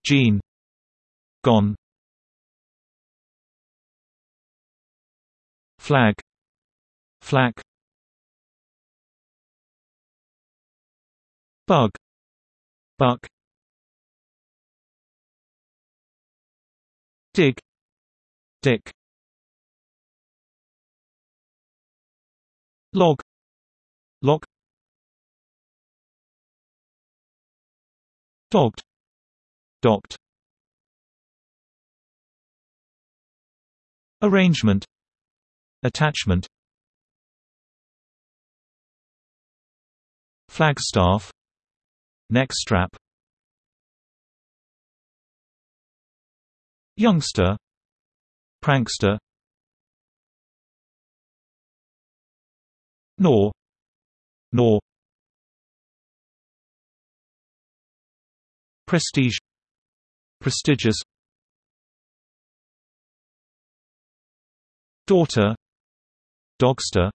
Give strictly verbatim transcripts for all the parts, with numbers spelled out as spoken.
Gene. Gone. Flag. Flak. Bug. Buck. Dig. Dick. Log. Lock. Dogged. Docked. Arrangement. Attachment. Flagstaff. Neckstrap. Youngster. Prankster. Gnaw. Gnaw. Prestige. Prestigious. Daughter. Dogster.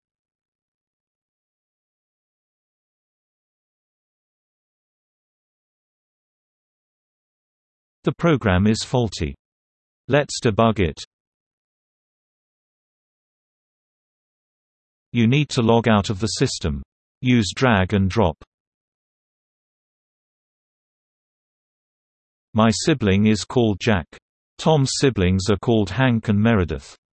The program is faulty. Let's debug it. You need to log out of the system. Use drag and drop. My sibling is called Jack. Tom's siblings are called Hank and Meredith.